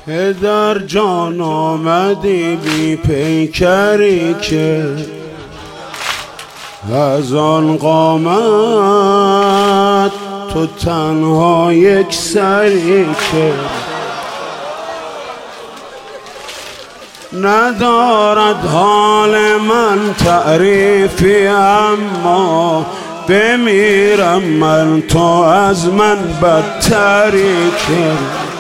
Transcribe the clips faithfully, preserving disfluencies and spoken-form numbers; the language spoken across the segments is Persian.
پدر جان آمدی بی پیکری که از آن قامت تو تنها یک سری که ندارد حال من تعریفی، اما بمیرم من تو از من بدتری که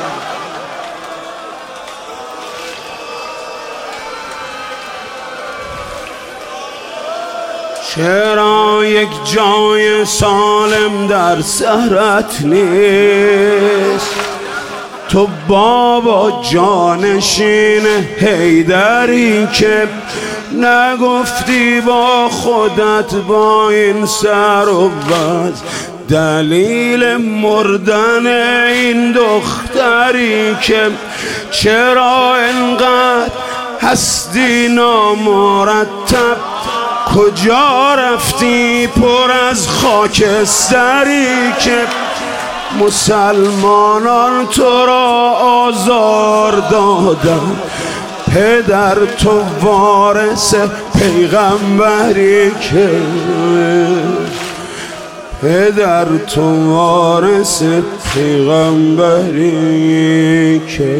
چرا یک جای سالم در سرت نیست؟ تو بابا جانشین حیدری که نگفتی با خودت با این سر و بز دلیل مردن این دختری که چرا انقدر هستی نامرتب؟ کجا رفتی پر از خاکستری که مسلمانان تو را آزار دادن؟ پدر تو وارث پیغمبری که پدر تو وارث پیغمبری که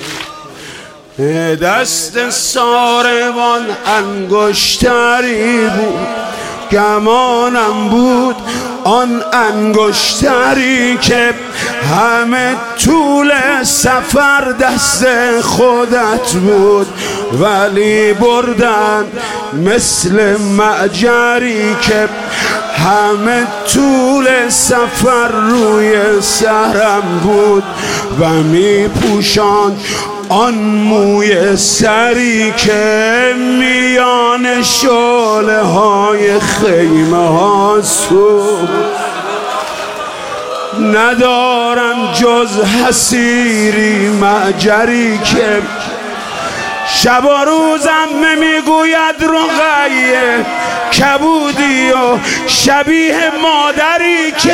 دست ساربان انگشتری بود، گمانم بود آن انگشتری که همه طول سفر دست خودت بود، ولی بردن مثل معجری که همه طول سفر روی سرم بود و می پوشاند آن موی سری که میان شعله های خیمه ها سوخت. ندارم جز حسیری معجری که شب و روزم میگوید رقیه کبودی و شبیه مادری که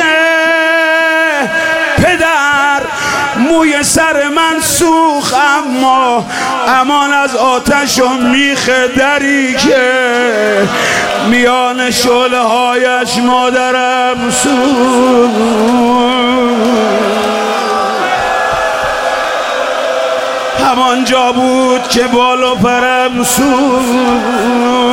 پدر موی سر من سوخت، اما امان از آتش و میخ دری که میان شعله هایش مادرم سوخت. همانجا بود که بال و پرم سوخت.